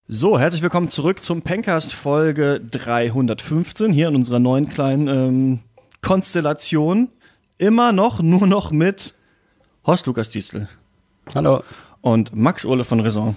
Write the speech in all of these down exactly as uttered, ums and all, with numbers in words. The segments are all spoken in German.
So, herzlich willkommen zurück zum Pencast Folge dreihundertfünfzehn, hier in unserer neuen kleinen ähm, Konstellation. Immer noch, nur noch mit Horst Lukas Diestel. Hallo. Und Max Ole von Raison.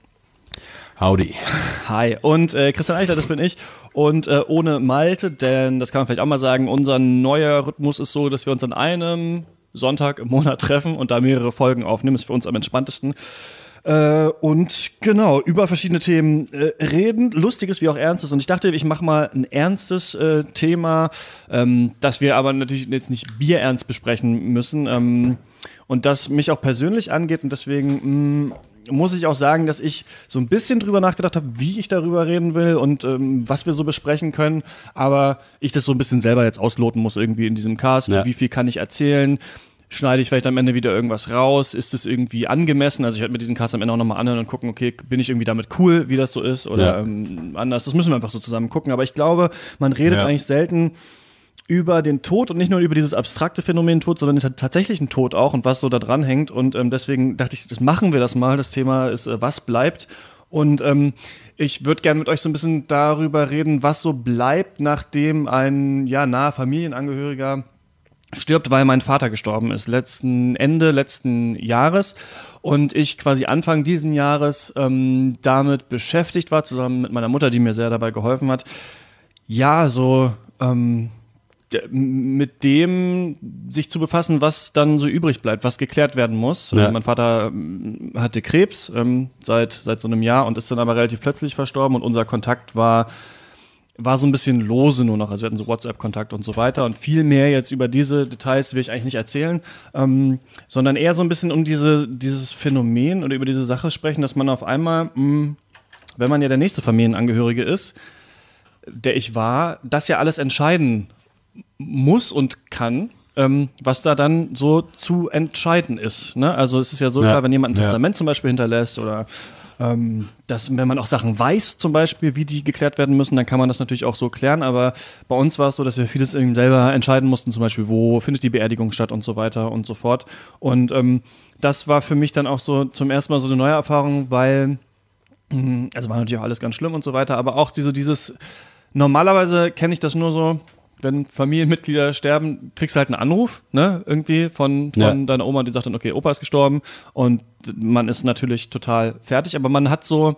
Howdy. Hi. Und äh, Christian Eichler, das bin ich. Und äh, ohne Malte, denn das kann man vielleicht auch mal sagen, unser neuer Rhythmus ist so, dass wir uns an einem Sonntag im Monat treffen und da mehrere Folgen aufnehmen. Ist für uns am entspanntesten. Äh, und genau, über verschiedene Themen äh, reden, Lustiges wie auch Ernstes. Und ich dachte, ich mache mal ein ernstes äh, Thema, ähm, das wir aber natürlich jetzt nicht bierernst besprechen müssen. Ähm, und das mich auch persönlich angeht. Und deswegen mh, muss ich auch sagen, dass ich so ein bisschen drüber nachgedacht habe, wie ich darüber reden will und ähm, was wir so besprechen können. Aber ich das so ein bisschen selber jetzt ausloten muss irgendwie in diesem Cast. Ja. Wie viel kann ich erzählen? Schneide ich vielleicht am Ende wieder irgendwas raus? Ist es irgendwie angemessen? Also ich werde mir diesen Cast am Ende auch nochmal anhören und gucken, okay, bin ich irgendwie damit cool, wie das so ist oder ja. ähm, anders? Das müssen wir einfach so zusammen gucken. Aber ich glaube, man redet ja. eigentlich selten über den Tod und nicht nur über dieses abstrakte Phänomen Tod, sondern den tatsächlichen Tod auch und was so da dran hängt. Und ähm, deswegen dachte ich, das machen wir das mal. Das Thema ist, äh, was bleibt? Und ähm, ich würde gerne mit euch so ein bisschen darüber reden, was so bleibt, nachdem ein ja naher Familienangehöriger stirbt, weil mein Vater gestorben ist, letzten Ende letzten Jahres und ich quasi Anfang diesen Jahres ähm, damit beschäftigt war, zusammen mit meiner Mutter, die mir sehr dabei geholfen hat, ja, so ähm, mit dem sich zu befassen, was dann so übrig bleibt, was geklärt werden muss. Ja. Mein Vater hatte Krebs ähm, seit seit so einem Jahr und ist dann aber relativ plötzlich verstorben und unser Kontakt war war so ein bisschen lose nur noch, also wir hatten so WhatsApp-Kontakt und so weiter und viel mehr jetzt über diese Details will ich eigentlich nicht erzählen, ähm, sondern eher so ein bisschen um diese dieses Phänomen oder über diese Sache sprechen, dass man auf einmal, mh, wenn man ja der nächste Familienangehörige ist, der ich war, das ja alles entscheiden muss und kann, ähm, was da dann so zu entscheiden ist. Ne? Also es ist ja so ja. klar, wenn jemand ein ja. Testament zum Beispiel hinterlässt oder Ähm, dass, wenn man auch Sachen weiß, zum Beispiel, wie die geklärt werden müssen, dann kann man das natürlich auch so klären, aber bei uns war es so, dass wir vieles eben selber entscheiden mussten, zum Beispiel, wo findet die Beerdigung statt und so weiter und so fort. Und ähm, das war für mich dann auch so zum ersten Mal so eine neue Erfahrung, weil, mh, also war natürlich auch alles ganz schlimm und so weiter, aber auch diese, dieses, normalerweise kenne ich das nur so, wenn Familienmitglieder sterben, kriegst du halt einen Anruf, ne, irgendwie von, von ja. deiner Oma, die sagt dann, okay, Opa ist gestorben und man ist natürlich total fertig, aber man hat so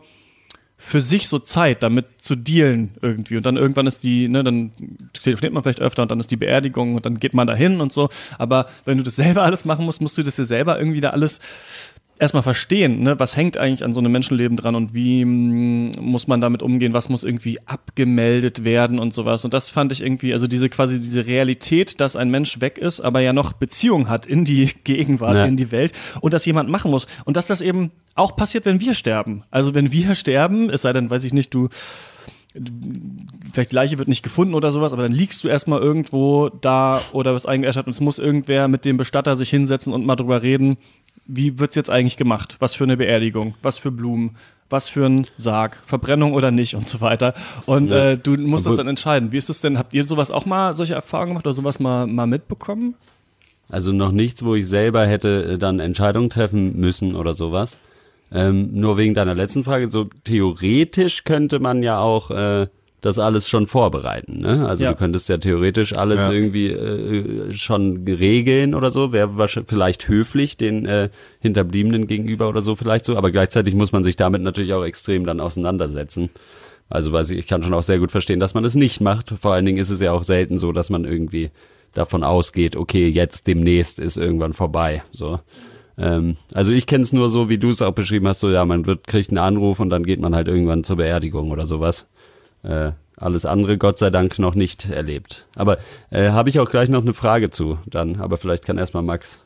für sich so Zeit, damit zu dealen irgendwie und dann irgendwann ist die, ne, dann telefoniert man vielleicht öfter und dann ist die Beerdigung und dann geht man dahin und so, aber wenn du das selber alles machen musst, musst du das ja selber irgendwie da alles erstmal verstehen, ne, was hängt eigentlich an so einem Menschenleben dran und wie mh, muss man damit umgehen, was muss irgendwie abgemeldet werden und sowas. Und das fand ich irgendwie, also diese quasi diese Realität, dass ein Mensch weg ist, aber ja noch Beziehung hat in die Gegenwart, ja. in die Welt und das jemand machen muss. Und dass das eben auch passiert, wenn wir sterben. Also wenn wir sterben, es sei denn, weiß ich nicht, du vielleicht die Leiche wird nicht gefunden oder sowas, aber dann liegst du erstmal irgendwo da oder wirst eingeäschert und es muss irgendwer mit dem Bestatter sich hinsetzen und mal drüber reden, wie wird's jetzt eigentlich gemacht? Was für eine Beerdigung? Was für Blumen? Was für ein Sarg? Verbrennung oder nicht? Und so weiter. Und ja. äh, du musst das dann entscheiden. Wie ist es denn? Habt ihr sowas auch mal, solche Erfahrungen gemacht oder sowas mal, mal mitbekommen? Also noch nichts, wo ich selber hätte dann Entscheidungen treffen müssen oder sowas. Ähm, nur wegen deiner letzten Frage, so theoretisch könnte man ja auch äh, das alles schon vorbereiten, ne? Also ja. du könntest ja theoretisch alles ja. irgendwie äh, schon regeln oder so, wäre wahrscheinlich vielleicht höflich den äh, Hinterbliebenen gegenüber oder so vielleicht so, aber gleichzeitig muss man sich damit natürlich auch extrem dann auseinandersetzen. Also weiß ich, ich kann schon auch sehr gut verstehen, dass man es nicht macht. Vor allen Dingen ist es ja auch selten so, dass man irgendwie davon ausgeht, okay, jetzt demnächst ist irgendwann vorbei, so. Ähm, also ich kenne es nur so, wie du es auch beschrieben hast, so ja, man wird kriegt einen Anruf und dann geht man halt irgendwann zur Beerdigung oder sowas. Äh, alles andere Gott sei Dank noch nicht erlebt. Aber äh, habe ich auch gleich noch eine Frage zu dann, aber vielleicht kann erstmal Max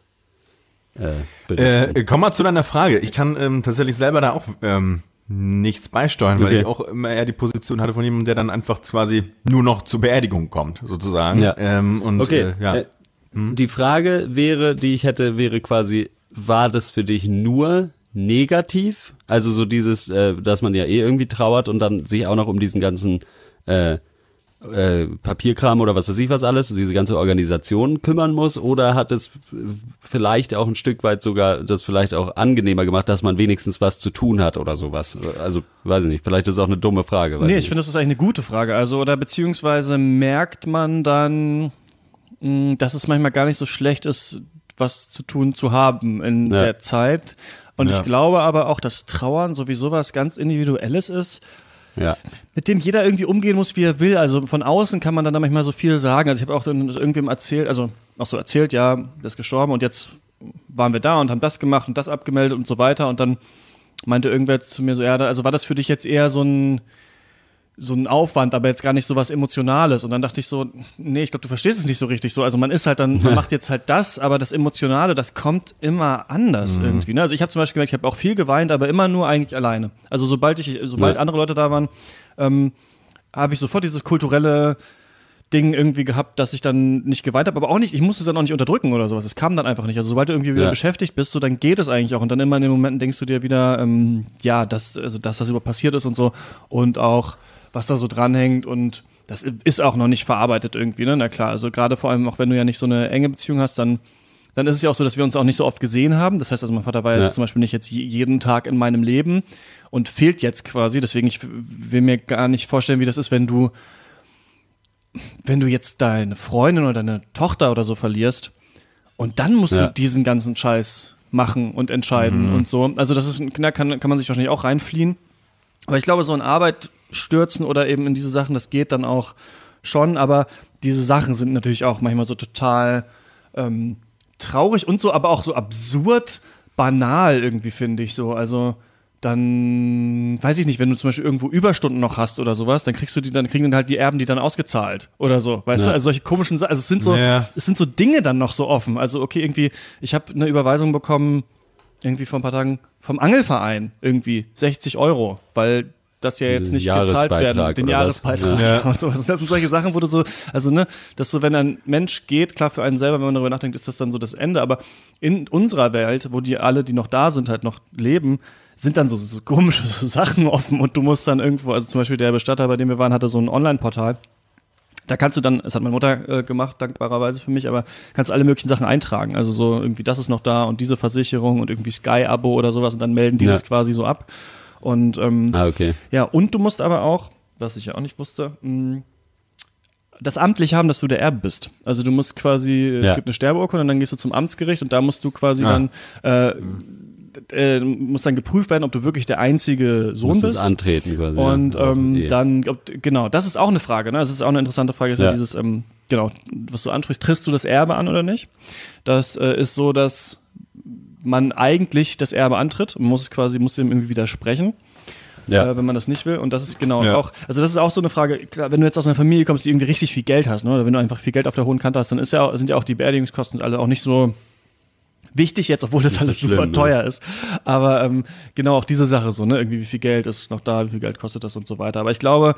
äh, berichten. Äh, komm mal zu deiner Frage. Ich kann ähm, tatsächlich selber da auch ähm, nichts beisteuern, weil okay. ich auch immer eher die Position hatte von jemandem, der dann einfach quasi nur noch zur Beerdigung kommt, sozusagen. Ja. Ähm, und, okay, äh, ja. äh, hm? Die Frage wäre, die ich hätte, wäre quasi, war das für dich nur negativ? Also so dieses, äh, dass man ja eh irgendwie trauert und dann sich auch noch um diesen ganzen, äh, äh, Papierkram oder was weiß ich was alles, diese ganze Organisation kümmern muss, oder hat es vielleicht auch ein Stück weit sogar das vielleicht auch angenehmer gemacht, dass man wenigstens was zu tun hat oder sowas? Also, weiß ich nicht, vielleicht ist es auch eine dumme Frage. Nee, ich nicht. finde, das ist eigentlich eine gute Frage. Also, oder beziehungsweise merkt man dann, mh, dass es manchmal gar nicht so schlecht ist, was zu tun zu haben in Ja. der Zeit. Und Ja. ich glaube aber auch, dass Trauern sowieso was ganz Individuelles ist, Ja. mit dem jeder irgendwie umgehen muss, wie er will. Also von außen kann man dann da manchmal so viel sagen. Also ich habe auch dann irgendwem erzählt, also auch so erzählt, ja, der ist gestorben und jetzt waren wir da und haben das gemacht und das abgemeldet und so weiter. Und dann meinte irgendwer zu mir so, ja, also war das für dich jetzt eher so ein so ein Aufwand, aber jetzt gar nicht so was Emotionales. Und dann dachte ich so, nee, ich glaube, du verstehst es nicht so richtig so. Also man ist halt dann, man macht jetzt halt das, aber das Emotionale, das kommt immer anders mhm. irgendwie. Ne? Also ich habe zum Beispiel gemerkt, ich habe auch viel geweint, aber immer nur eigentlich alleine. Also sobald ich, sobald ja. andere Leute da waren, ähm, habe ich sofort dieses kulturelle Ding irgendwie gehabt, dass ich dann nicht geweint habe, aber auch nicht, ich musste es dann auch nicht unterdrücken oder sowas. Es kam dann einfach nicht. Also sobald du irgendwie wieder Ja. beschäftigt bist, so, dann geht es eigentlich auch. Und dann immer in den Momenten denkst du dir wieder, ähm, ja, dass, also, dass das überhaupt passiert ist und so. Und auch was da so dranhängt, und das ist auch noch nicht verarbeitet irgendwie, ne? Na klar, also gerade vor allem auch, wenn du ja nicht so eine enge Beziehung hast, dann, dann ist es ja auch so, dass wir uns auch nicht so oft gesehen haben. Das heißt also, mein Vater war jetzt Ja. zum Beispiel nicht jetzt jeden Tag in meinem Leben und fehlt jetzt quasi. Deswegen, ich will mir gar nicht vorstellen, wie das ist, wenn du, wenn du jetzt deine Freundin oder deine Tochter oder so verlierst und dann musst Ja. du diesen ganzen Scheiß machen und entscheiden und so. Also das ist, da kann, kann man sich wahrscheinlich auch reinfliehen. Aber ich glaube, so in Arbeit stürzen oder eben in diese Sachen, das geht dann auch schon, aber diese Sachen sind natürlich auch manchmal so total ähm, traurig und so, aber auch so absurd banal irgendwie, finde ich so. Also dann, weiß ich nicht, wenn du zum Beispiel irgendwo Überstunden noch hast oder sowas, dann kriegst du die, dann kriegen dann halt die Erben die dann ausgezahlt oder so, weißt Ja. du? Also solche komischen Sachen, also es sind so, Ja. es sind so Dinge dann noch so offen. Also okay, irgendwie, ich habe eine Überweisung bekommen, irgendwie vor ein paar Tagen vom Angelverein, irgendwie sechzig Euro, weil das ja jetzt Den nicht gezahlt werden, Jahresbeitrag den oder was? Jahresbeitrag Ja. und sowas. Das sind solche Sachen, wo du so, also ne, dass so, wenn ein Mensch geht, klar für einen selber, wenn man darüber nachdenkt, ist das dann so das Ende, aber in unserer Welt, wo die alle, die noch da sind, halt noch leben, sind dann so, so komische so Sachen offen und du musst dann irgendwo, also zum Beispiel der Bestatter, bei dem wir waren, hatte so ein Online-Portal. Da kannst du dann, das hat meine Mutter äh, gemacht, dankbarerweise für mich, aber kannst alle möglichen Sachen eintragen. Also so irgendwie, das ist noch da und diese Versicherung und irgendwie Sky-Abo oder sowas und dann melden die Ja. das quasi so ab. Und ähm, Ah, okay. ja, und du musst aber auch, was ich ja auch nicht wusste, mh, das amtlich haben, dass du der Erbe bist. Also du musst quasi, es Ja. gibt eine Sterbeurkunde und dann gehst du zum Amtsgericht und da musst du quasi Ah. dann äh, äh, muss dann geprüft werden, ob du wirklich der einzige Sohn Musst bist. es antreten quasi. Und ja. ähm, Eh. dann, ob, genau, das ist auch eine Frage, ne? Das ist auch eine interessante Frage, ist ja, Ja. dieses, ähm, genau, was du ansprichst, trittst du das Erbe an oder nicht? Das äh, ist so, dass man eigentlich das Erbe antritt, man muss es quasi, muss dem irgendwie widersprechen. ja. Äh, wenn man das nicht will. Und das ist genau Ja. auch, also das ist auch so eine Frage, klar, wenn du jetzt aus einer Familie kommst, die irgendwie richtig viel Geld hast, ne, oder wenn du einfach viel Geld auf der hohen Kante hast, dann ist ja auch, sind ja auch die Beerdigungskosten alle auch nicht so wichtig jetzt, obwohl das Nicht so alles schlimm, super ne? teuer ist. Aber ähm, genau auch diese Sache so, ne, irgendwie wie viel Geld ist noch da, wie viel Geld kostet das und so weiter. Aber ich glaube,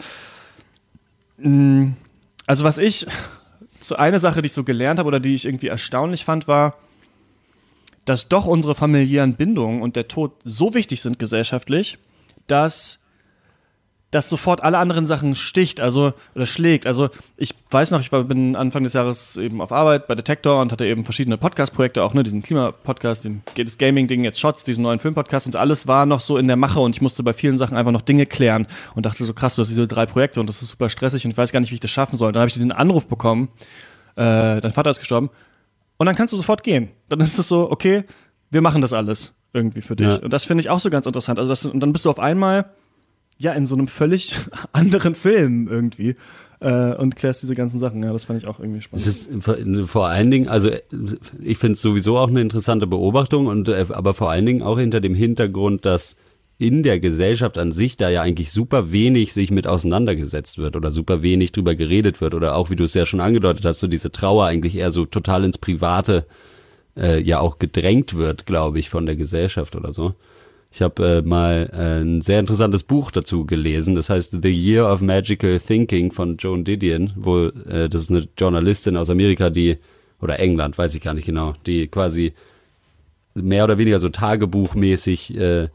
mh, also was ich, so eine Sache, die ich so gelernt habe oder die ich irgendwie erstaunlich fand, war, dass doch unsere familiären Bindungen und der Tod so wichtig sind gesellschaftlich, dass das sofort alle anderen Sachen sticht, also oder schlägt. Also ich weiß noch, ich war, bin Anfang des Jahres eben auf Arbeit bei Detektor und hatte eben verschiedene Podcast-Projekte, auch ne, diesen Klima-Podcast, den, das Gaming-Ding, jetzt Shots, diesen neuen Film-Podcast und alles war noch so in der Mache und ich musste bei vielen Sachen einfach noch Dinge klären und dachte so krass, du hast diese drei Projekte und das ist super stressig und ich weiß gar nicht, wie ich das schaffen soll. Dann habe ich den Anruf bekommen, äh, dein Vater ist gestorben und dann kannst du sofort gehen. Dann ist es so, okay, wir machen das alles irgendwie für dich. Ja. Und das finde ich auch so ganz interessant. Also das, und dann bist du auf einmal ja in so einem völlig anderen Film irgendwie äh, und klärst diese ganzen Sachen. Ja, das fand ich auch irgendwie spannend. Es ist vor- vor allen Dingen, also ich finde es sowieso auch eine interessante Beobachtung, und äh, aber vor allen Dingen auch hinter dem Hintergrund, dass in der Gesellschaft an sich da ja eigentlich super wenig sich mit auseinandergesetzt wird oder super wenig drüber geredet wird oder auch, wie du es ja schon angedeutet hast, so diese Trauer eigentlich eher so total ins Private äh, ja auch gedrängt wird, glaube ich, von der Gesellschaft oder so. Ich habe äh, mal äh, ein sehr interessantes Buch dazu gelesen, das heißt The Year of Magical Thinking von Joan Didion, wo äh, das ist eine Journalistin aus Amerika, die, oder England, weiß ich gar nicht genau, die quasi mehr oder weniger so tagebuchmäßig äh,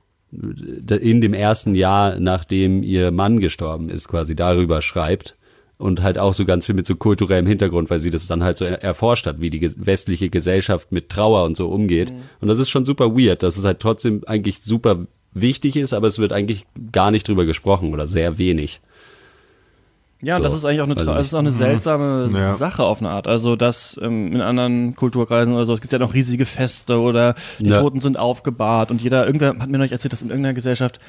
in dem ersten Jahr, nachdem ihr Mann gestorben ist, quasi darüber schreibt. und halt auch so ganz viel mit so kulturellem Hintergrund, weil sie das dann halt so er- erforscht hat, wie die ge- westliche Gesellschaft mit Trauer und so umgeht. Mhm. Und das ist schon super weird, dass es halt trotzdem eigentlich super wichtig ist, aber es wird eigentlich gar nicht drüber gesprochen oder sehr wenig. Ja, und So, das ist eigentlich auch eine, weiß das ist auch eine seltsame Ja. Sache auf eine Art. Also, dass ähm, in anderen Kulturkreisen oder so, es gibt ja noch riesige Feste oder die Ja. Toten sind aufgebahrt und jeder, irgendwer hat mir neulich erzählt, dass in irgendeiner Gesellschaft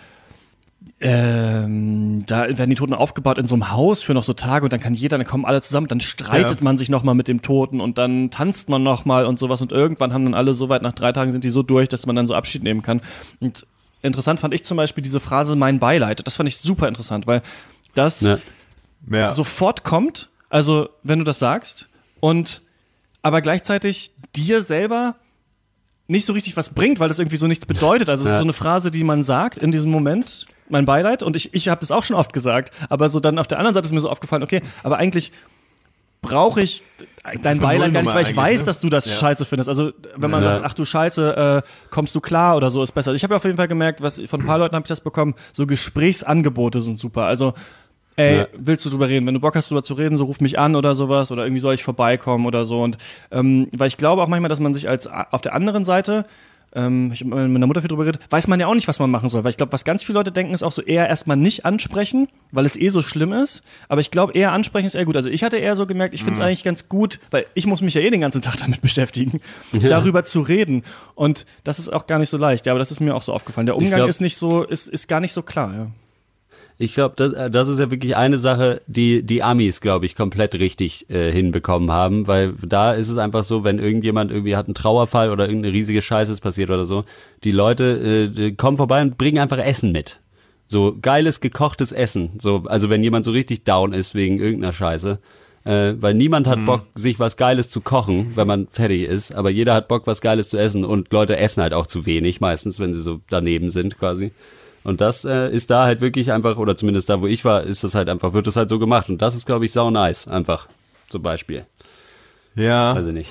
ähm, da werden die Toten aufgebaut in so einem Haus für noch so Tage und dann kann jeder, dann kommen alle zusammen, dann streitet Ja. man sich nochmal mit dem Toten und dann tanzt man nochmal und sowas und irgendwann haben dann alle so weit, nach drei Tagen sind die so durch, dass man dann so Abschied nehmen kann. Und interessant fand ich zum Beispiel diese Phrase mein Beileid. Das fand ich super interessant, weil das Ja. Ja. sofort kommt, also wenn du das sagst, und aber gleichzeitig dir selber nicht so richtig was bringt, weil das irgendwie so nichts bedeutet. Also es Ja. ist so eine Phrase, die man sagt in diesem Moment, mein Beileid, und ich, ich habe das auch schon oft gesagt, aber so dann auf der anderen Seite ist mir so aufgefallen, okay, aber eigentlich brauche ich dein eine Beileid gar nicht, weil ich Nullnummer weiß, eigentlich, ne? dass du das Ja. scheiße findest. Also wenn man Ja. sagt, ach du Scheiße, äh, kommst du klar oder so, ist besser. Ich habe ja auf jeden Fall gemerkt, was von ein paar Leuten habe ich das bekommen, so Gesprächsangebote sind super. Also ey, Ja. willst du drüber reden? Wenn du Bock hast, drüber zu reden, so ruf mich an oder sowas oder irgendwie soll ich vorbeikommen oder so. Und ähm, weil ich glaube auch manchmal, dass man sich als auf der anderen Seite, ähm, ich habe mit meiner Mutter viel drüber geredet, weiß man ja auch nicht, was man machen soll. Weil ich glaube, was ganz viele Leute denken, ist auch so eher erstmal nicht ansprechen, weil es eh so schlimm ist. Aber ich glaube, eher ansprechen ist eher gut. Also ich hatte eher so gemerkt, ich finde es eigentlich ganz gut, weil ich muss mich ja eh den ganzen Tag damit beschäftigen, darüber zu reden. Und das ist auch gar nicht so leicht. Ja, aber das ist mir auch so aufgefallen. Der Umgang glaub- ist nicht so, ist, ist gar nicht so klar, ja. Ich glaube, das, das ist ja wirklich eine Sache, die die Amis, glaube ich, komplett richtig äh, hinbekommen haben, weil da ist es einfach so, wenn irgendjemand irgendwie hat einen Trauerfall oder irgendeine riesige Scheiße ist passiert oder so, die Leute äh, kommen vorbei und bringen einfach Essen mit. So geiles, gekochtes Essen. So, also wenn jemand so richtig down ist wegen irgendeiner Scheiße, äh, weil niemand hat Bock, sich was Geiles zu kochen, wenn man fertig ist, aber jeder hat Bock, was Geiles zu essen und Leute essen halt auch zu wenig, meistens, wenn sie so daneben sind quasi. Und das äh, ist da halt wirklich einfach, oder zumindest da, wo ich war, ist das halt einfach, wird das halt so gemacht. Und das ist, glaube ich, sau nice, einfach, zum Beispiel. Ja. Weiß ich nicht.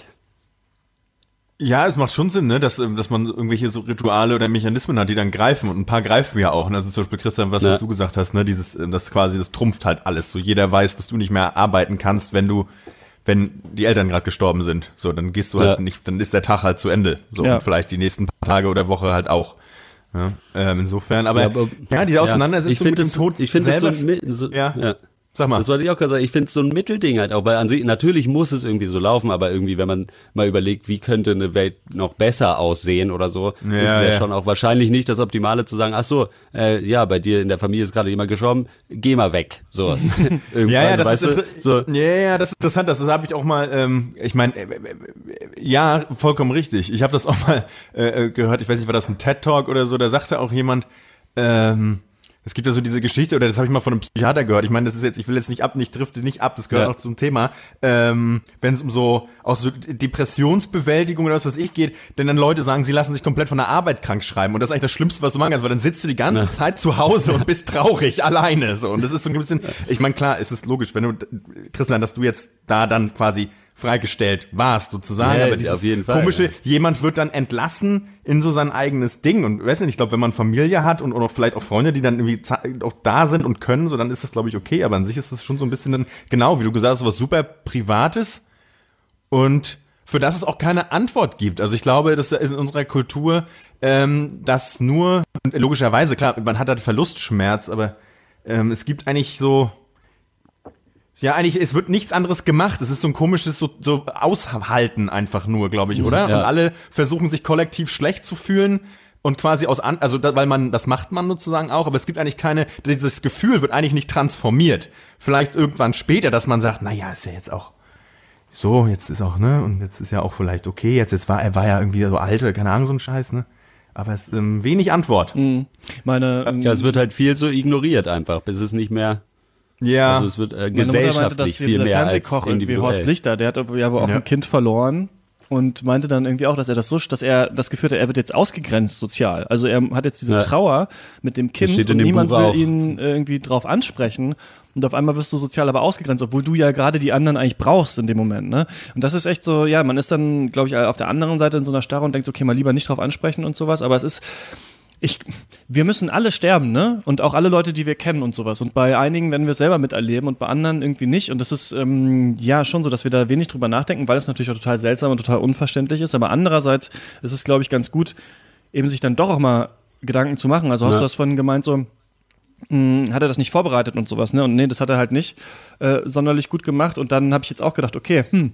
Ja, es macht schon Sinn, ne, dass, ähm, dass man irgendwelche so Rituale oder Mechanismen hat, die dann greifen. Und ein paar greifen ja auch. Und das ist zum Beispiel, Christian, was, Ja. was du gesagt hast, ne, dieses, äh, das quasi, das trumpft halt alles. So jeder weiß, dass du nicht mehr arbeiten kannst, wenn du, wenn die Eltern gerade gestorben sind. So, dann gehst du halt Ja. nicht, dann ist der Tag halt zu Ende. So, Ja. und vielleicht die nächsten paar Tage oder Woche halt auch. Ja, ähm, insofern, aber, Ja, ja, aber- diese Auseinandersetzung ich find mit dem das- Tod ich finde das so, selber. ein Mi- so ja. ja. Sag mal. Das wollte ich auch gerade sagen. Ich finde es so ein Mittelding halt auch, weil an sich, natürlich muss es irgendwie so laufen, aber irgendwie, wenn man mal überlegt, wie könnte eine Welt noch besser aussehen oder so, Ja, ist es ja, ja. schon auch wahrscheinlich nicht das Optimale zu sagen, ach so, äh, ja, bei dir in der Familie ist gerade jemand gestorben, geh mal weg. So. Irgendwann, Ja, ja, also, das weißt ist du, inter- so. ja, ja, das ist interessant. Das, das habe ich auch mal. Ähm, ich meine, äh, äh, äh, ja, vollkommen richtig. Ich habe das auch mal äh, gehört. Ich weiß nicht, war das ein TED Talk oder so? Da sagte auch jemand. Ähm, es gibt ja so diese Geschichte, oder das habe ich mal von einem Psychiater gehört. Ich meine, das ist jetzt, ich will jetzt nicht ab, nicht drifte nicht ab. Das gehört Ja. auch zum Thema. Ähm, wenn es um so auch so Depressionsbewältigung oder was weiß ich geht, denn dann Leute sagen, sie lassen sich komplett von der Arbeit krank schreiben. Und das ist eigentlich das Schlimmste, was du machen kannst, weil dann sitzt du die ganze Ja. Zeit zu Hause und bist traurig, alleine. So. Und das ist so ein bisschen, ich meine, klar, es ist logisch, wenn du, Christian, dass du jetzt da dann quasi freigestellt warst, sozusagen. Ja, aber dieses auf jeden Fall, komische, ja. jemand wird dann entlassen in so sein eigenes Ding. Und weiß nicht, ich glaube, wenn man Familie hat und oder vielleicht auch Freunde, die dann irgendwie za- auch da sind und können, so dann ist das, glaube ich, okay. Aber an sich ist das schon so ein bisschen dann, genau, wie du gesagt hast, was super Privates und für das es auch keine Antwort gibt. Also ich glaube, dass in unserer Kultur ähm, das nur, logischerweise, klar, man hat halt Verlustschmerz, aber ähm, es gibt eigentlich so, ja, eigentlich, es wird nichts anderes gemacht. Es ist so ein komisches so, so Aushalten einfach nur, glaube ich, oder? Ja. Und alle versuchen sich kollektiv schlecht zu fühlen und quasi aus an, also da, weil man, das macht man sozusagen auch, aber es gibt eigentlich keine, dieses Gefühl wird eigentlich nicht transformiert. Vielleicht irgendwann später, dass man sagt, naja, ist ja jetzt auch so, jetzt ist auch, ne, und jetzt ist ja auch vielleicht okay, jetzt, jetzt war, er war ja irgendwie so alt oder keine Ahnung, so ein Scheiß, ne? Aber es ist ähm, wenig Antwort. Meine, ähm, Ja, es wird halt viel so ignoriert einfach, bis es nicht mehr, Ja. also es wird äh, Meine Mutter meinte, gesellschaftlich dass hier viel dieser mehr als Fernsehkoch irgendwie Horst individuell. Lichter, der hat ja wohl auch Ja. ein Kind verloren und meinte dann irgendwie auch, dass er das so, dass er das Gefühl hat, er wird jetzt ausgegrenzt sozial. Also er hat jetzt diese Ja. Trauer mit dem Kind steht in und dem niemand Buch will auch. ihn irgendwie drauf ansprechen. Und auf einmal wirst du sozial aber ausgegrenzt, obwohl du ja gerade die anderen eigentlich brauchst in dem Moment, ne? Und das ist echt so, ja, man ist dann, glaube ich, auf der anderen Seite in so einer Starre und denkt, okay, mal lieber nicht drauf ansprechen und sowas, aber es ist, ich, wir müssen alle sterben, ne? Und auch alle Leute, die wir kennen und sowas. Und bei einigen werden wir es selber miterleben und bei anderen irgendwie nicht. Und das ist ähm, ja schon so, dass wir da wenig drüber nachdenken, weil es natürlich auch total seltsam und total unverständlich ist. Aber andererseits ist es, glaube ich, ganz gut, eben sich dann doch auch mal Gedanken zu machen. Also hast ja. du das vorhin gemeint, so mh, hat er das nicht vorbereitet und sowas, ne? Und nee, das hat er halt nicht äh, sonderlich gut gemacht. Und dann habe ich jetzt auch gedacht, okay, hm,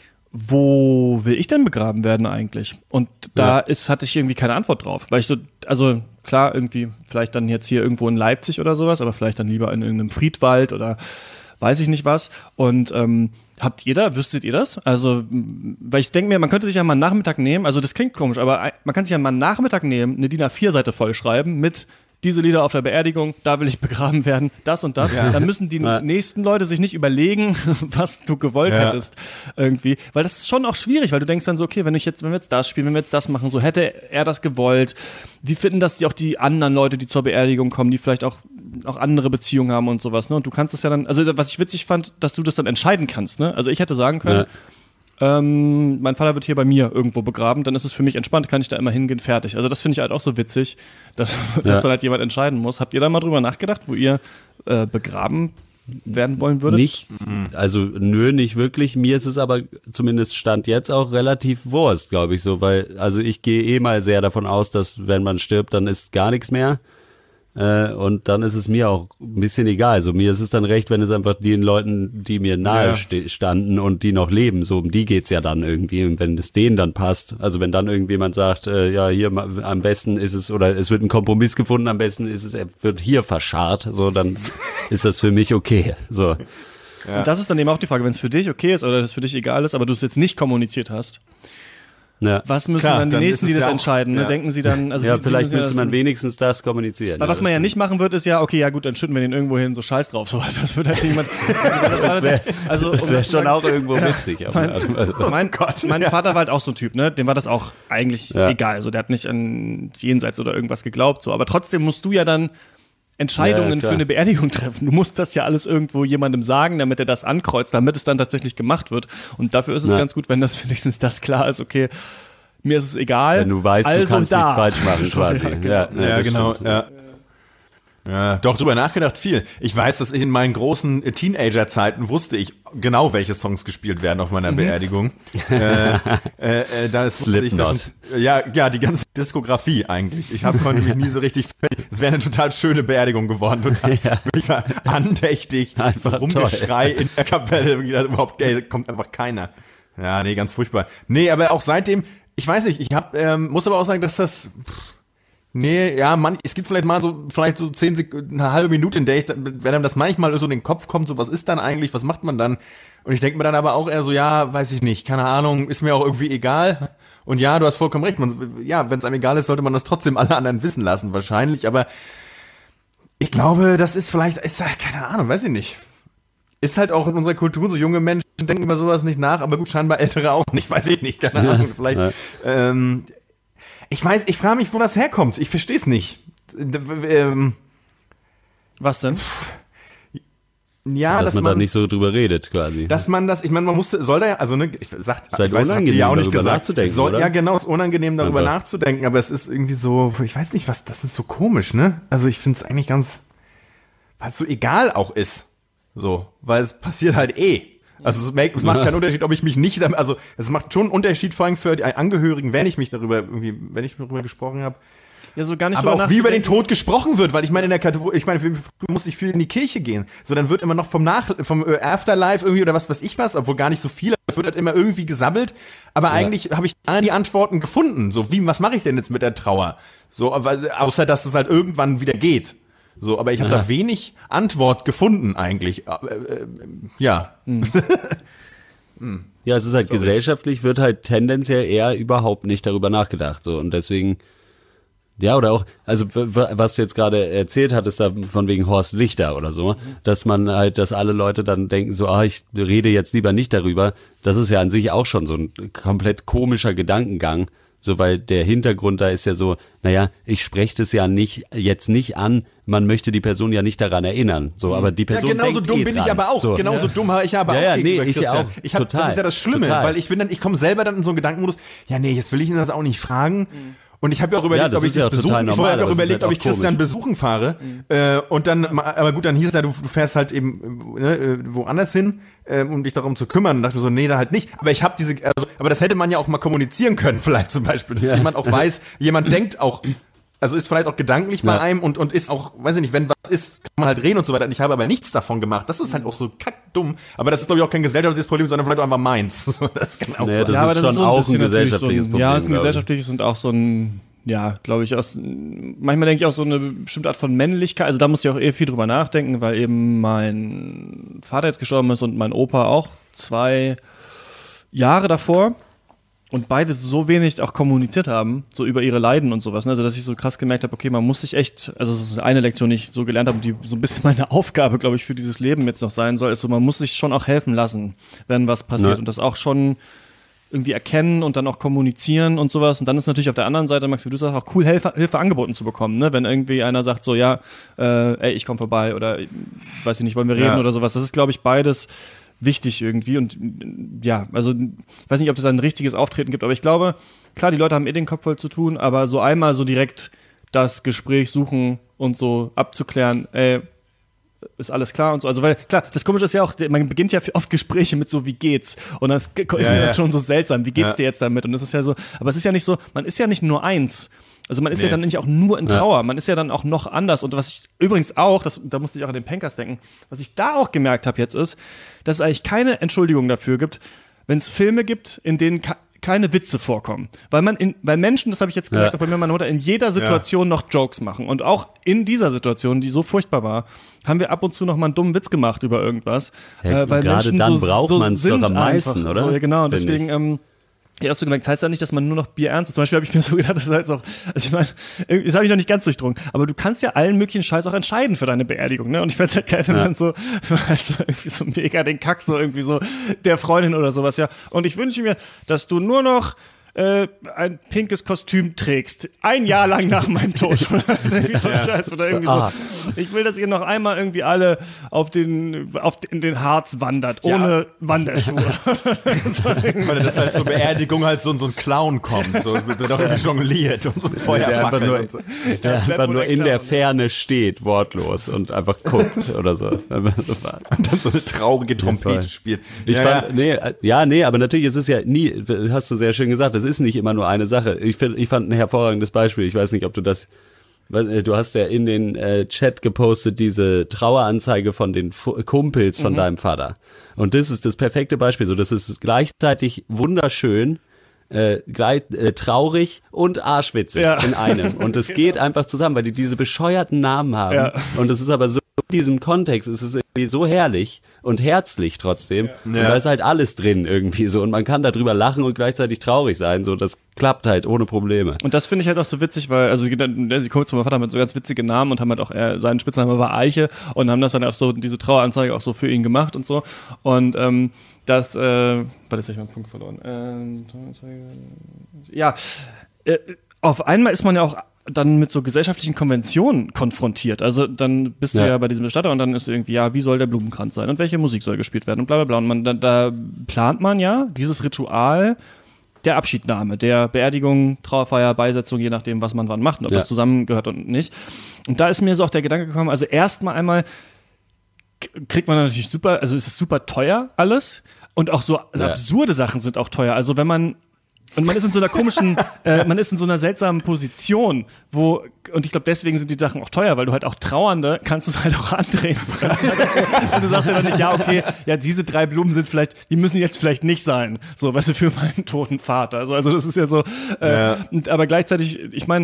wo will ich denn begraben werden eigentlich? Und da ja. ist, hatte ich irgendwie keine Antwort drauf. Weil ich so, also klar, irgendwie, vielleicht dann jetzt hier irgendwo in Leipzig oder sowas, aber vielleicht dann lieber in irgendeinem Friedwald oder weiß ich nicht was. Und ähm, habt ihr da, wüsstet ihr das? Also, weil ich denke mir, man könnte sich ja mal einen Nachmittag nehmen, also das klingt komisch, aber man kann sich ja mal einen Nachmittag nehmen, eine D I N A vier Seite vollschreiben mit diese Lieder auf der Beerdigung, da will ich begraben werden, das und das. Ja. Dann müssen die ja. nächsten Leute sich nicht überlegen, was du gewollt ja. hättest irgendwie. Weil das ist schon auch schwierig, weil du denkst dann so, okay, wenn ich jetzt, wenn wir jetzt das spielen, wenn wir jetzt das machen, so hätte er das gewollt. Wie finden das die auch die anderen Leute, die zur Beerdigung kommen, die vielleicht auch, auch andere Beziehungen haben und sowas, ne? Und du kannst das ja dann, also was ich witzig fand, dass du das dann entscheiden kannst, ne? Also ich hätte sagen können, ja. Ähm, mein Vater wird hier bei mir irgendwo begraben, dann ist es für mich entspannt, kann ich da immer hingehen, fertig. Also das finde ich halt auch so witzig, dass, ja. dass dann halt jemand entscheiden muss. Habt ihr da mal drüber nachgedacht, wo ihr äh, begraben werden wollen würdet? Nicht, also nö, nicht wirklich. Mir ist es aber zumindest Stand jetzt auch relativ Wurst, glaube ich so, weil, also ich gehe eh mal sehr davon aus, dass wenn man stirbt, dann ist gar nichts mehr. Äh, und dann ist es mir auch ein bisschen egal. Also mir ist es dann recht, wenn es einfach den Leuten, die mir nahe ja. st- standen und die noch leben, so um die geht's ja dann irgendwie. Und wenn es denen dann passt, also wenn dann irgendjemand sagt, äh, ja hier am besten ist es, oder es wird ein Kompromiss gefunden, am besten ist es, er wird hier verscharrt, so dann ist das für mich okay. So. Ja. Und das ist dann eben auch die Frage, wenn es für dich okay ist oder es für dich egal ist, aber du es jetzt nicht kommuniziert hast. Ja. Was müssen Klar, dann die dann Nächsten, die das ja entscheiden? Ne? Ja. Denken sie dann, also ja, die, vielleicht die müsste das, man wenigstens das kommunizieren. Weil ja, was man ja nicht machen wird, ist ja, okay, ja gut, dann schütten wir den irgendwo hin, so Scheiß drauf. So, das wird halt niemand. Also, das wäre also, das wär schon auch irgendwo witzig. Ja, mein also, mein, Gott, mein ja. Vater war halt auch so ein Typ, ne? Dem war das auch eigentlich ja. egal. Also, der hat nicht an Jenseits oder irgendwas geglaubt. So. Aber trotzdem musst du ja dann Entscheidungen ja, für eine Beerdigung treffen. Du musst das ja alles irgendwo jemandem sagen, damit er das ankreuzt, damit es dann tatsächlich gemacht wird. Und dafür ist es ja. ganz gut, wenn das wenigstens das klar ist, okay, mir ist es egal. Wenn du weißt, also du kannst da. nichts falsch machen quasi. Ja, genau. Ja, ja, ja genau. Ja. Ja, doch, drüber nachgedacht viel. Ich weiß, dass ich in meinen großen Teenager-Zeiten wusste ich genau, welche Songs gespielt werden auf meiner mhm. Beerdigung. äh, äh, äh, da ist ich da schon, ja, ja, die ganze Diskografie eigentlich. Ich hab, konnte mich nie so richtig. Es wäre eine total schöne Beerdigung geworden. Total ja. Ich war andächtig, einfach Rumgeschrei toll. In der Kapelle. Überhaupt, ey, kommt einfach keiner. Ja, nee, ganz furchtbar. Nee, aber auch seitdem, ich weiß nicht, ich hab, ähm, muss aber auch sagen, dass das. Pff, Nee, ja, man, es gibt vielleicht mal so, vielleicht so zehn Sekunden, eine halbe Minute, in der ich, wenn einem das manchmal so in den Kopf kommt, so, was ist dann eigentlich, was macht man dann? Und ich denke mir dann aber auch eher so, ja, weiß ich nicht, keine Ahnung, ist mir auch irgendwie egal. Und ja, du hast vollkommen recht, man, ja, wenn es einem egal ist, sollte man das trotzdem alle anderen wissen lassen, wahrscheinlich, aber ich glaube, das ist vielleicht, ist, keine Ahnung, weiß ich nicht. Ist halt auch in unserer Kultur, so junge Menschen denken über sowas nicht nach, aber gut, scheinbar Ältere auch nicht, weiß ich nicht, keine Ahnung, vielleicht, ja. ähm, Ich weiß, ich frage mich, wo das herkommt. Ich verstehe es nicht. Ähm, Was denn? Ja, dass, dass man, man da nicht so drüber redet, quasi. Dass man das, ich meine, man musste, soll da ja, also ne, ich sag, ist halt ich weiß, unangenehm, ja auch nicht darüber gesagt, nachzudenken, soll, oder? Ja, genau, es ist unangenehm, darüber Aber nachzudenken, aber es ist irgendwie so, ich weiß nicht, was, das ist so komisch, ne? Also ich finde es eigentlich ganz, weil es so egal auch ist. So, weil es passiert halt eh. Also es, make, es macht keinen Unterschied, ob ich mich nicht, also es macht schon einen Unterschied, vor allem für die Angehörigen, wenn ich mich darüber irgendwie, wenn ich darüber gesprochen habe. Ja, so gar nicht aber auch wie über den Tod gesprochen wird, weil ich meine, in der Kategorie, ich meine, du musst nicht viel in die Kirche gehen, so dann wird immer noch vom Nach, vom Afterlife irgendwie oder was weiß ich was, obwohl gar nicht so viel, es wird halt immer irgendwie gesammelt, aber ja. eigentlich habe ich da die Antworten gefunden, so wie, was mache ich denn jetzt mit der Trauer? So, außer dass es halt irgendwann wieder geht. So, aber ich habe da wenig Antwort gefunden eigentlich. Äh, äh, ja. Hm. Ja, es ist halt Sorry. gesellschaftlich wird halt tendenziell eher überhaupt nicht darüber nachgedacht. So, und deswegen, ja, oder auch, also was du jetzt gerade erzählt hattest, da von wegen Horst Lichter oder so, mhm. dass man halt, dass alle Leute dann denken, so, ah, ich rede jetzt lieber nicht darüber. Das ist ja an sich auch schon so ein komplett komischer Gedankengang. So, weil der Hintergrund da ist ja so, naja, ich spreche das ja nicht, jetzt nicht an, man möchte die Person ja nicht daran erinnern. So, aber die Person ja, genauso denkt dumm eh bin dran. ich aber auch. So. Genauso ja. dumm habe ich aber ja, auch ja, gegenüber nee, ich Christian. auch. Ich hab, Total. Das ist ja das Schlimme, Total. weil ich bin dann, ich komme selber dann in so einen Gedankenmodus, ja nee, jetzt will ich ihn das auch nicht fragen. Mhm. Und ich habe ja auch überlegt, Ja, das ob ich ist ja dich auch total besuchen, ich normal, habe auch aber es ist überlegt, halt ob ich auch Christian komisch. besuchen fahre. Äh, und dann, aber gut, dann hieß es ja, du, du fährst halt eben ne, äh, woanders hin, äh, um dich darum zu kümmern. Und dachte mir so, nee, da halt nicht. Aber ich habe diese, also, aber das hätte man ja auch mal kommunizieren können, vielleicht zum Beispiel, dass Ja. jemand auch weiß, jemand denkt auch. Also ist vielleicht auch gedanklich bei Ja. einem und, und ist auch, weiß ich nicht, wenn was ist, kann man halt reden und so weiter. Und ich habe aber nichts davon gemacht. Das ist halt auch so kackdumm. Aber das ist, glaube ich, auch kein gesellschaftliches Problem, sondern vielleicht auch einfach meins. So, das kann auch Nee, sein. das ja, aber ist das schon ist so ein auch ein bisschen natürlich gesellschaftliches so ein, Problem, ja, es ist ein glaub ich. gesellschaftliches und auch so ein, ja, glaube ich, aus, manchmal denke ich auch so eine bestimmte Art von Männlichkeit, also da musste ich auch eh viel drüber nachdenken, weil eben mein Vater jetzt gestorben ist und mein Opa auch zwei Jahre davor und beide so wenig auch kommuniziert haben, so über ihre Leiden und sowas, ne? Also dass ich so krass gemerkt habe, okay, man muss sich echt, also das ist eine Lektion, die ich so gelernt habe, die so ein bisschen meine Aufgabe, glaube ich, für dieses Leben jetzt noch sein soll, ist so, man muss sich schon auch helfen lassen, wenn was passiert Ja. und das auch schon irgendwie erkennen und dann auch kommunizieren und sowas. Und dann ist natürlich auf der anderen Seite, Max, wie du sagst, auch cool, Hilfe, Hilfe angeboten zu bekommen, ne? Wenn irgendwie einer sagt so, ja, äh, ey, ich komm vorbei oder weiß ich nicht, wollen wir reden Ja. oder sowas. Das ist, glaube ich, beides wichtig irgendwie und ja, also ich weiß nicht, ob es ein richtiges Auftreten gibt, aber ich glaube, klar, die Leute haben eh den Kopf voll zu tun, aber so einmal so direkt das Gespräch suchen und so abzuklären, ey, ist alles klar und so. Also, weil, klar, das Komische ist ja auch, man beginnt ja oft Gespräche mit so, wie geht's? Und das ist Ja, ja, ja. schon so seltsam, wie geht's Ja. dir jetzt damit? Und das ist ja so, aber es ist ja nicht so, man ist ja nicht nur eins. Also man ist Nee. ja dann nicht auch nur in Trauer, man ist ja dann auch noch anders. Und was ich übrigens auch, das, da musste ich auch an den Pankers denken, was ich da auch gemerkt habe jetzt ist, dass es eigentlich keine Entschuldigung dafür gibt, wenn es Filme gibt, in denen ka- keine Witze vorkommen. Weil man in, weil Menschen, das habe ich jetzt gemerkt, Ja. auch bei mir und meiner Mutter, in jeder Situation noch Jokes machen. Und auch in dieser Situation, die so furchtbar war, haben wir ab und zu noch mal einen dummen Witz gemacht über irgendwas. Ja, äh, weil gerade Menschen dann so, braucht so man's doch sind am meisten, einfach. oder? So, ja, genau. Und Finde deswegen, ähm, ja, auch so gemerkt, das heißt ja nicht, dass man nur noch Bier ernst ist. Zum Beispiel habe ich mir so gedacht, das ist halt auch, also ich meine, das habe ich noch nicht ganz durchdrungen, aber du kannst ja allen möglichen Scheiß auch entscheiden für deine Beerdigung, ne? Und ich fände halt geil, wenn Ja. man so, also irgendwie so mega den Kack, so irgendwie so der Freundin oder sowas, ja. Und ich wünsche mir, dass du nur noch äh, ein pinkes Kostüm trägst. Ein Jahr lang nach meinem Tod. Irgendwie so ein Scheiß oder irgendwie Ah. so. Ich will, dass ihr noch einmal irgendwie alle auf den, auf den, in den Harz wandert, ohne Wanderschuhe. So irgendwie. Weil das halt zur Beerdigung halt so, so ein Clown kommt, so wird doch irgendwie jongliert und so ein Der einfach Feuerfackel nur, und so. der einfach Beppo nur der in der Clown. Ferne steht, wortlos und einfach guckt oder so. Und dann so eine traurige Trompete voll. spielt. Ich ja, fand, ja. nee, äh, ja, nee, aber natürlich ist es ja nie, hast du sehr schön gesagt, es ist nicht immer nur eine Sache. Ich, find, ich fand ein hervorragendes Beispiel, ich weiß nicht, ob du das, weil, äh, du hast ja in den äh, Chat gepostet, diese Traueranzeige von den Fu- Kumpels von deinem Vater. Und das ist das perfekte Beispiel, so, das ist gleichzeitig wunderschön, äh, gleich, äh, traurig und arschwitzig Ja. in einem. Und es geht einfach zusammen, weil die diese bescheuerten Namen haben. Ja. Und es ist aber so, in diesem Kontext ist es irgendwie so herrlich und herzlich trotzdem. Und da ist halt alles drin irgendwie so. Und man kann darüber lachen und gleichzeitig traurig sein. So, das klappt halt ohne Probleme. Und das finde ich halt auch so witzig, weil, also, die, die Kumpels von meinem Vater haben halt so ganz witzige Namen und haben halt auch, er, sein Spitzname war Eiche und haben das dann auch so, diese Traueranzeige auch so für ihn gemacht und so. Und, ähm, das, äh, warte, jetzt habe ich meinen Punkt verloren. Ähm, Traueranzeige, ja, äh, auf einmal ist man ja auch dann mit so gesellschaftlichen Konventionen konfrontiert. Also dann bist du ja, Ja. bei diesem Bestatter und dann ist irgendwie, ja, wie soll der Blumenkranz sein und welche Musik soll gespielt werden und bla bla bla. Und man, da, da plant man ja dieses Ritual der Abschiednahme, der Beerdigung, Trauerfeier, Beisetzung, je nachdem, was man wann macht und ob Ja. das zusammengehört und nicht. Und da ist mir so auch der Gedanke gekommen, also erstmal einmal k- kriegt man natürlich super, also es ist super teuer alles und auch so Ja. absurde Sachen sind auch teuer. Also wenn man und man ist in so einer komischen, äh, man ist in so einer seltsamen Position, wo, und ich glaube, deswegen sind die Sachen auch teuer, weil du halt auch Trauernde kannst du halt auch andrehen. So, das ist halt auch so, und du sagst ja dann nicht, ja, okay, ja, diese drei Blumen sind vielleicht, die müssen jetzt vielleicht nicht sein, so, weißt du, für meinen toten Vater. Also, also das ist ja so, äh, Ja. und, aber gleichzeitig, ich meine,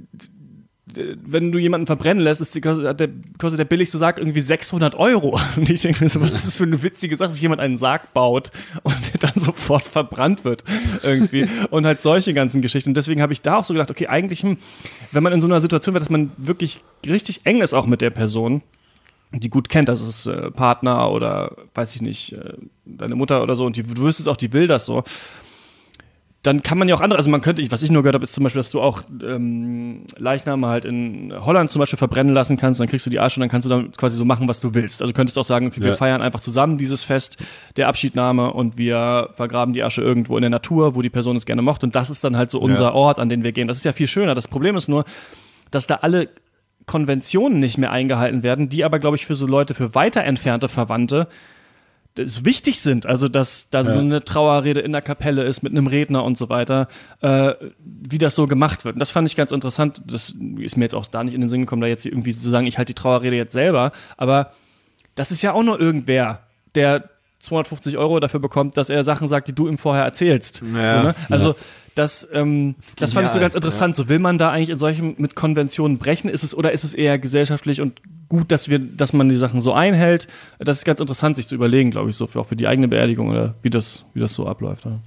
wenn du jemanden verbrennen lässt, ist die, kostet, der, kostet der billigste Sarg irgendwie sechshundert Euro. Und ich denke mir so, was ist das für eine witzige Sache, dass jemand einen Sarg baut und der dann sofort verbrannt wird irgendwie. Und halt solche ganzen Geschichten. Und deswegen habe ich da auch so gedacht, okay, eigentlich, hm, wenn man in so einer Situation wäre, dass man wirklich richtig eng ist auch mit der Person, die gut kennt, also es ist äh, Partner oder, weiß ich nicht, äh, deine Mutter oder so, und die, du wüsstest auch, die will das so, dann kann man ja auch andere, also man könnte, was ich nur gehört habe, ist zum Beispiel, dass du auch ähm, Leichname halt in Holland zum Beispiel verbrennen lassen kannst, dann kriegst du die Asche und dann kannst du dann quasi so machen, was du willst. Also könntest auch sagen, okay, wir ja. feiern einfach zusammen dieses Fest der Abschiednahme und wir vergraben die Asche irgendwo in der Natur, wo die Person es gerne mochte und das ist dann halt so unser ja. Ort, an den wir gehen. Das ist ja viel schöner. Das Problem ist nur, dass da alle Konventionen nicht mehr eingehalten werden, die aber, glaube ich, für so Leute, für weiter entfernte Verwandte das wichtig sind, also dass da ja. so eine Trauerrede in der Kapelle ist mit einem Redner und so weiter, äh, wie das so gemacht wird. Und das fand ich ganz interessant, das ist mir jetzt auch da nicht in den Sinn gekommen, da jetzt irgendwie zu sagen, ich halte die Trauerrede jetzt selber, aber das ist ja auch nur irgendwer, der zweihundertfünfzig Euro dafür bekommt, dass er Sachen sagt, die du ihm vorher erzählst. Ja. So, ne? Also das, ähm, das fand ich so ganz interessant. Ja. So will man da eigentlich in solchen mit Konventionen brechen? Ist es oder ist es eher gesellschaftlich und gut, dass wir, dass man die Sachen so einhält? Das ist ganz interessant, sich zu überlegen, glaube ich, so für, auch für die eigene Beerdigung oder wie das, wie das so abläuft. Ja.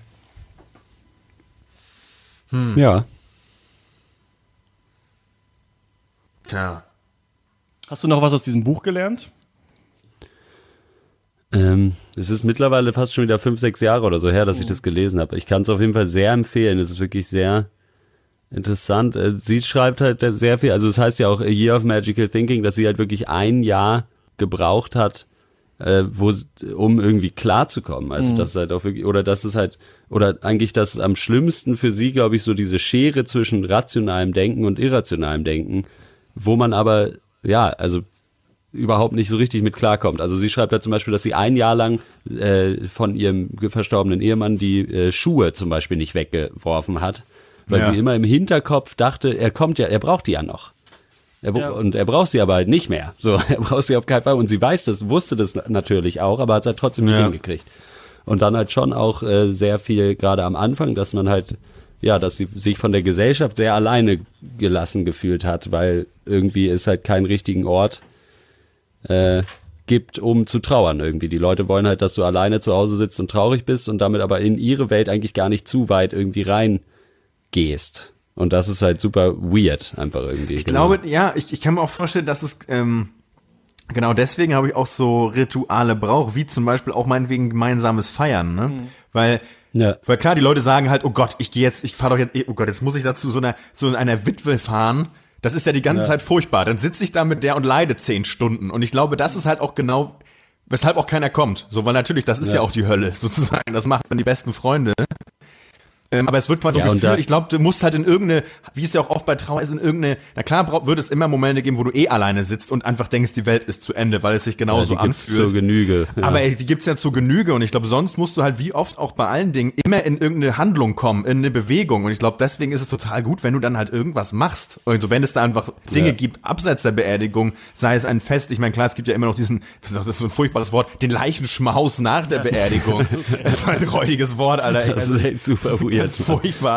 Hm. Ja. Tja. Hast du noch was aus diesem Buch gelernt? Ähm, es ist mittlerweile fast schon wieder fünf, sechs Jahre oder so her, dass ich das gelesen habe. Ich kann es auf jeden Fall sehr empfehlen. Es ist wirklich sehr interessant. Sie schreibt halt sehr viel, also es heißt ja auch A Year of Magical Thinking, dass sie halt wirklich ein Jahr gebraucht hat, äh, wo, um irgendwie klarzukommen. Also mhm. das ist halt auch wirklich, oder das ist halt, oder eigentlich das ist am schlimmsten für sie, glaube ich, so diese Schere zwischen rationalem Denken und irrationalem Denken, wo man aber, ja, also überhaupt nicht so richtig mit klarkommt. Also sie schreibt ja zum Beispiel, dass sie ein Jahr lang äh, von ihrem verstorbenen Ehemann die äh, Schuhe zum Beispiel nicht weggeworfen hat, weil ja. sie immer im Hinterkopf dachte, er kommt ja, er braucht die ja noch. Er, ja. Und er braucht sie aber halt nicht mehr. So, er braucht sie auf keinen Fall. Und sie weiß das, wusste das natürlich auch, aber hat es halt trotzdem nicht ja. hingekriegt. Und dann halt schon auch äh, sehr viel, gerade am Anfang, dass man halt, ja, dass sie sich von der Gesellschaft sehr alleine gelassen gefühlt hat, weil irgendwie es halt keinen richtigen Ort Äh, gibt, um zu trauern irgendwie. Die Leute wollen halt, dass du alleine zu Hause sitzt und traurig bist und damit aber in ihre Welt eigentlich gar nicht zu weit irgendwie reingehst. Und das ist halt super weird einfach irgendwie. Ich genau. glaube, ja, ich, ich kann mir auch vorstellen, dass es ähm, genau deswegen habe ich auch so Rituale brauche, wie zum Beispiel auch meinetwegen gemeinsames Feiern, ne? Mhm. Weil Ja. Weil klar, die Leute sagen halt, oh Gott, ich gehe jetzt, ich fahre doch jetzt, oh Gott, jetzt muss ich dazu so einer, so einer Witwe fahren. Das ist ja die ganze ja. Zeit furchtbar. Dann sitze ich da mit der und leide zehn Stunden. Und ich glaube, das ist halt auch genau, weshalb auch keiner kommt. So, weil natürlich, das ist ja, ja auch die Hölle, sozusagen. Das machen dann die besten Freunde. Ähm, aber es wird quasi ja, so ein Gefühl, ich glaube, du musst halt in irgendeine, wie es ja auch oft bei Trauer ist, in irgendeine, na klar, brauch, wird es immer Momente geben, wo du eh alleine sitzt und einfach denkst, die Welt ist zu Ende, weil es sich genauso ja, die anfühlt. Gibt's zur Genüge. Ja. Aber ey, die gibt's ja zur Genüge und ich glaube, sonst musst du halt wie oft auch bei allen Dingen immer in irgendeine Handlung kommen, in eine Bewegung und ich glaube, deswegen ist es total gut, wenn du dann halt irgendwas machst. Also wenn es da einfach Dinge ja. gibt, abseits der Beerdigung, sei es ein Fest, ich meine, klar, es gibt ja immer noch diesen, das ist so ein furchtbares Wort, den Leichenschmaus nach der ja. Beerdigung. Das ist ein räudiges Wort, Alter. Das ist echt super weird. Ganz furchtbar.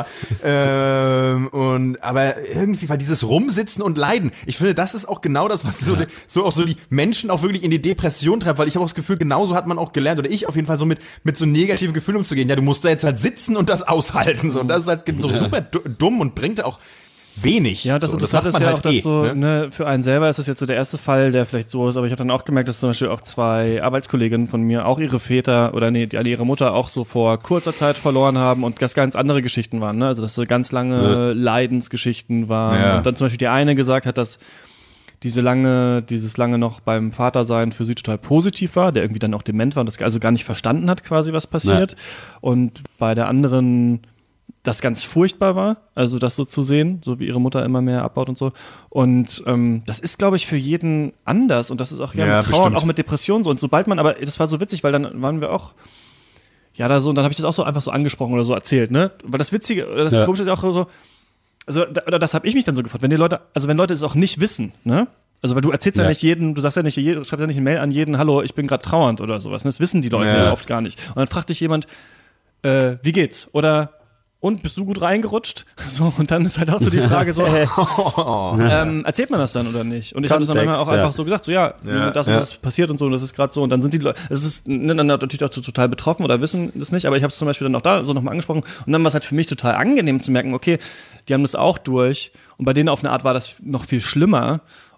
ähm, und aber irgendwie war dieses Rumsitzen und Leiden. Ich finde, das ist auch genau das, was so, ja. so auch so die Menschen auch wirklich in die Depression treibt, weil ich habe auch das Gefühl, genauso hat man auch gelernt oder ich auf jeden Fall so mit mit so negativen Gefühlen umzugehen. Ja, du musst da jetzt halt sitzen und das aushalten so und das ist halt so ja. super dumm und bringt auch wenig. Ja, das so, Interessante das ist ja halt auch, dass eh, so, ne? ne, für einen selber ist das jetzt so der erste Fall, der vielleicht so ist, aber ich habe dann auch gemerkt, dass zum Beispiel auch zwei Arbeitskolleginnen von mir auch ihre Väter oder nee, die, ihre Mutter auch so vor kurzer Zeit verloren haben und das ganz andere Geschichten waren, ne? Also dass so ganz lange ja. Leidensgeschichten waren. Ja. Und dann zum Beispiel die eine gesagt hat, dass diese lange, dieses lange noch beim Vater sein für sie total positiv war, der irgendwie dann auch dement war und das also gar nicht verstanden hat quasi, was passiert. Ja. Und bei der anderen das ganz furchtbar war, also das so zu sehen, so wie ihre Mutter immer mehr abbaut und so. Und ähm, das ist, glaube ich, für jeden anders und das ist auch ja, ja mit Trauer und auch mit Depressionen so. Und sobald man, aber das war so witzig, weil dann waren wir auch, ja, da so, und dann habe ich das auch so einfach so angesprochen oder so erzählt, ne? Weil das Witzige, oder das ja. Komische ist auch so, also da, oder das habe ich mich dann so gefragt, wenn die Leute, also wenn Leute es auch nicht wissen, ne? Also weil du erzählst ja, ja nicht jeden, du sagst ja nicht, du schreibst ja nicht eine Mail an jeden, hallo, ich bin gerade trauernd oder sowas, ne? Das wissen die Leute ja. ja oft gar nicht. Und dann fragt dich jemand, äh, wie geht's? Oder und, bist du gut reingerutscht? So, und dann ist halt auch so die Frage so, äh, ähm, erzählt man das dann oder nicht? Und ich habe das dann manchmal auch ja. einfach so gesagt, so ja, ja das ja. ist passiert und so, und das ist gerade so. Und dann sind die Leute, es ist dann natürlich auch total betroffen oder wissen das nicht, aber ich habe es zum Beispiel dann auch da so nochmal angesprochen. Und dann war es halt für mich total angenehm zu merken, okay, die haben das auch durch. Und bei denen auf eine Art war das noch viel schlimmer.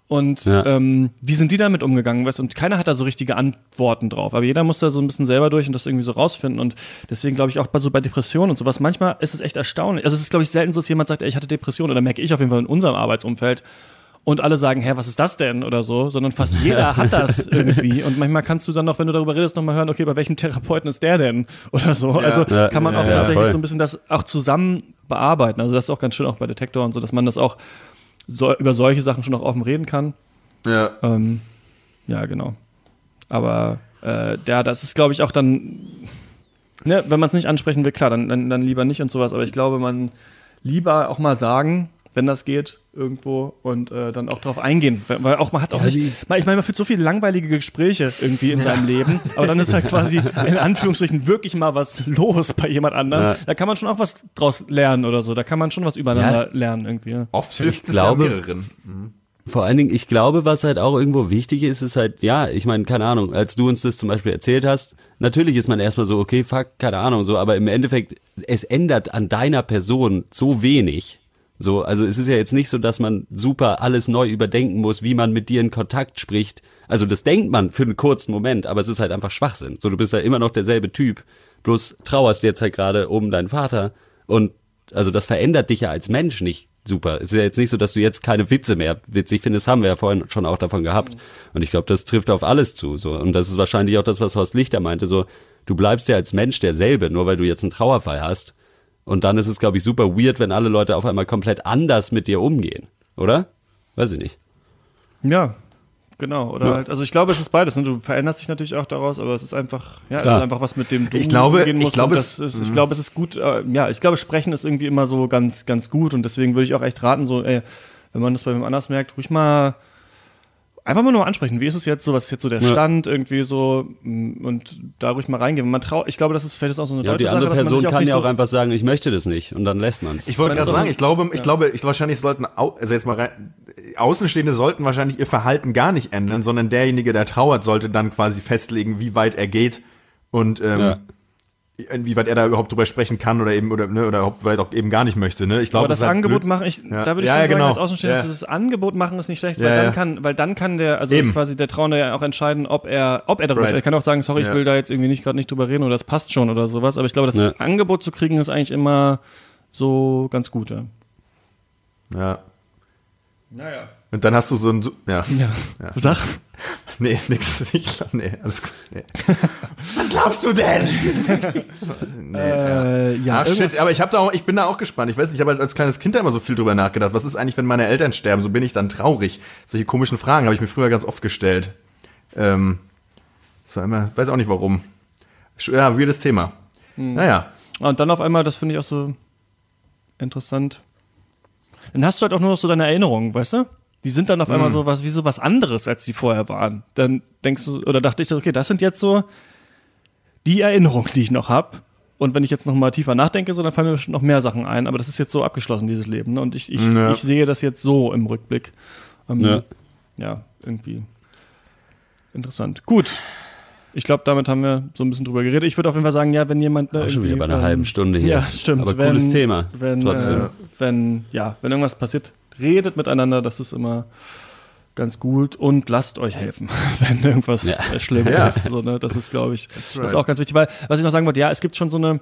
Und Ja. ähm, wie sind die damit umgegangen? Weißt? Und keiner hat da so richtige Antworten drauf. Aber jeder muss da so ein bisschen selber durch und das irgendwie so rausfinden. Und deswegen glaube ich auch bei so bei Depressionen und sowas, manchmal ist es echt erstaunlich. Also es ist, glaube ich, selten so, dass jemand sagt, ey, ich hatte Depressionen. Oder merke ich auf jeden Fall in unserem Arbeitsumfeld. Und alle sagen, hä, was ist das denn? Oder so. Sondern fast jeder hat das irgendwie. Und manchmal kannst du dann noch, wenn du darüber redest, nochmal hören, okay, bei welchem Therapeuten ist der denn? Oder so. Ja. Also Ja. kann man auch Ja, tatsächlich voll. so ein bisschen das auch zusammen bearbeiten. Also das ist auch ganz schön auch bei Detektor und so, dass man das auch so, über solche Sachen schon auch offen reden kann. Ja. Ähm, ja, genau. Aber äh, ja, das ist, glaube ich, auch dann, ne, wenn man es nicht ansprechen will, klar, dann, dann, dann lieber nicht und sowas. Aber ich glaube, man lieber auch mal sagen, wenn das geht, irgendwo und äh, dann auch drauf eingehen. Weil, weil auch man hat auch Ja, nicht, die- man, ich meine, man führt so viele langweilige Gespräche irgendwie in seinem Leben, aber dann ist halt quasi in Anführungsstrichen wirklich mal was los bei jemand anderem. Ja. Da kann man schon auch was draus lernen oder so. Da kann man schon was übereinander Ja. lernen irgendwie. Ja. Oft hilft es glaube- ja mehreren. Vor allen Dingen, ich glaube, was halt auch irgendwo wichtig ist, ist halt, ja, ich meine, keine Ahnung, als du uns das zum Beispiel erzählt hast, natürlich ist man erstmal so, okay, fuck, keine Ahnung, so, aber im Endeffekt, es ändert an deiner Person so wenig. So, also es ist ja jetzt nicht so, dass man super alles neu überdenken muss, wie man mit dir in Kontakt spricht. Also das denkt man für einen kurzen Moment, aber es ist halt einfach Schwachsinn. So, du bist ja immer noch derselbe Typ, bloß trauerst jetzt halt gerade um deinen Vater und also das verändert dich ja als Mensch nicht super. Es ist ja jetzt nicht so, dass du jetzt keine Witze mehr witzig findest, haben wir ja vorhin schon auch davon gehabt. Und ich glaube, das trifft auf alles zu. So. Und das ist wahrscheinlich auch das, was Horst Lichter meinte, so, du bleibst ja als Mensch derselbe, nur weil du jetzt einen Trauerfall hast. Und dann ist es, glaube ich, super weird, wenn alle Leute auf einmal komplett anders mit dir umgehen. Oder? Weiß ich nicht. Ja, genau. Oder Ja. halt, also ich glaube, es ist beides. Ne? Du veränderst dich natürlich auch daraus, aber es ist einfach, ja, es Klar. ist einfach was, mit dem du Ich glaube- umgehen ich musst. glaube, und es- das ist, ich glaube, es ist gut, äh, ja, ich glaube, Sprechen ist irgendwie immer so ganz, ganz gut und deswegen würde ich auch echt raten, so, ey, wenn man das bei wem anders merkt, ruhig mal einfach mal nur ansprechen. Wie ist es jetzt so? Was ist jetzt so der Ja. Stand irgendwie so? mm, Und da ruhig mal reingehen. Wenn man trau- ich glaube, das ist vielleicht ist auch so eine Ja, deutsche die andere Sache, dass man Person sich auch kann nicht ja so auch einfach sagen, ich möchte das nicht. Und dann lässt man es. Ich wollte Wenn gerade so- sagen, ich glaube, ich glaube, ich wahrscheinlich sollten, au- also jetzt mal rein, Außenstehende sollten wahrscheinlich ihr Verhalten gar nicht ändern, sondern derjenige, der trauert, sollte dann quasi festlegen, wie weit er geht und ähm, Ja. inwieweit er da überhaupt drüber sprechen kann oder eben oder ne, oder ob- vielleicht auch eben gar nicht möchte. Ne? Ich glaube, Aber das es ist halt Angebot blöd. machen, ich, Ja. da würde ich Ja, schon ja, sagen, genau. als Außenstehender, Ja. das Angebot machen ist nicht schlecht, Ja, weil dann ja. kann, weil dann kann der, also Eben. quasi der Trauernde ja auch entscheiden, ob er, ob er darüber Right. spricht. Er kann auch sagen, sorry, ich Ja. will da jetzt irgendwie nicht gerade nicht drüber reden oder das passt schon oder sowas. Aber ich glaube, das Ja. Angebot zu kriegen ist eigentlich immer so ganz gut. Ja. Ja. Naja. Und dann hast du so ein, Su- ja. Ja. Ja. Sag. Nee, nix. Ich glaub, nee, alles gut. Nee. Was glaubst du denn? nee, Äh, ja, Ach irgendwas- shit, aber ich, hab da auch, ich bin da auch gespannt. Ich weiß nicht, ich habe halt als kleines Kind da immer so viel drüber nachgedacht. Was ist eigentlich, wenn meine Eltern sterben? So bin ich dann traurig. Solche komischen Fragen habe ich mir früher ganz oft gestellt. Ähm, das war immer, weiß auch nicht warum. Ja, weirdes Thema. Hm. Naja. Und dann auf einmal, das finde ich auch so interessant. Dann hast du halt auch nur noch so deine Erinnerungen, weißt du? Die sind dann auf einmal so was wie so was anderes, als die vorher waren. Dann denkst du, oder dachte ich, so, okay, das sind jetzt so die Erinnerungen, die ich noch habe. Und wenn ich jetzt noch mal tiefer nachdenke, so, dann fallen mir bestimmt noch mehr Sachen ein. Aber das ist jetzt so abgeschlossen, dieses Leben. Ne? Und ich, ich, Ja. ich sehe das jetzt so im Rückblick. Ähm, Ja. ja, irgendwie interessant. Gut. Ich glaube, damit haben wir so ein bisschen drüber geredet. Ich würde auf jeden Fall sagen, ja, wenn jemand. Ne, Auch schon wieder irgendwie, bei einer halben Stunde hier. Ja, stimmt. Aber wenn, cooles Thema. Wenn, Trotzdem. äh, wenn, ja, wenn irgendwas passiert, redet miteinander, das ist immer ganz gut und lasst euch helfen, wenn irgendwas Ja. äh, schlimm Ja. ist. So, ne? Das ist, glaube ich, das right. ist auch ganz wichtig, weil, was ich noch sagen wollte, ja, es gibt schon so eine,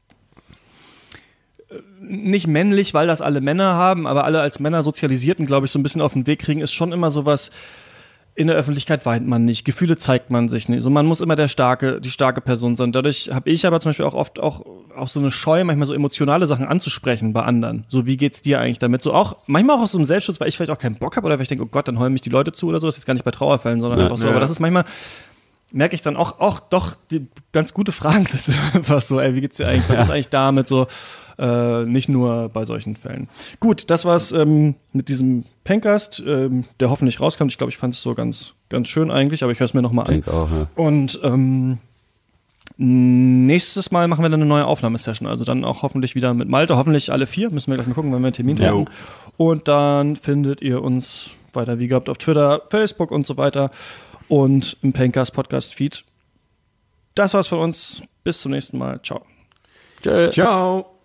äh, nicht männlich, weil das alle Männer haben, aber alle als Männer sozialisierten, glaube ich, so ein bisschen auf den Weg kriegen, ist schon immer sowas. In der Öffentlichkeit weint man nicht, Gefühle zeigt man sich nicht. So, man muss immer der starke, die starke Person sein. Dadurch habe ich aber zum Beispiel auch oft auch, auch so eine Scheu, manchmal so emotionale Sachen anzusprechen bei anderen. So, wie geht's dir eigentlich damit? So auch, manchmal auch aus so einem Selbstschutz, weil ich vielleicht auch keinen Bock habe oder weil ich denke, oh Gott, dann heulen mich die Leute zu oder so. Das ist jetzt gar nicht bei Trauerfällen, sondern Ja. einfach so. Ja. Aber das ist manchmal, merke ich dann auch, auch doch, die ganz gute Fragen sind einfach so, ey, wie geht's dir eigentlich? Was ist eigentlich damit so? Äh, nicht nur bei solchen Fällen. Gut, das war's ähm, mit diesem Pencast, ähm, der hoffentlich rauskommt. Ich glaube, ich fand es so ganz, ganz schön eigentlich, aber ich höre es mir nochmal Ich an. denke auch, ja. Und ähm, nächstes Mal machen wir dann eine neue Aufnahmesession. Also dann auch hoffentlich wieder mit Malte. Hoffentlich alle vier. Müssen wir gleich mal gucken, wenn wir einen Termin Ja. haben. Und dann findet ihr uns weiter wie gehabt auf Twitter, Facebook und so weiter. Und im Pencast Podcast Feed. Das war's von uns. Bis zum nächsten Mal. Ciao. Tschö. Ciao.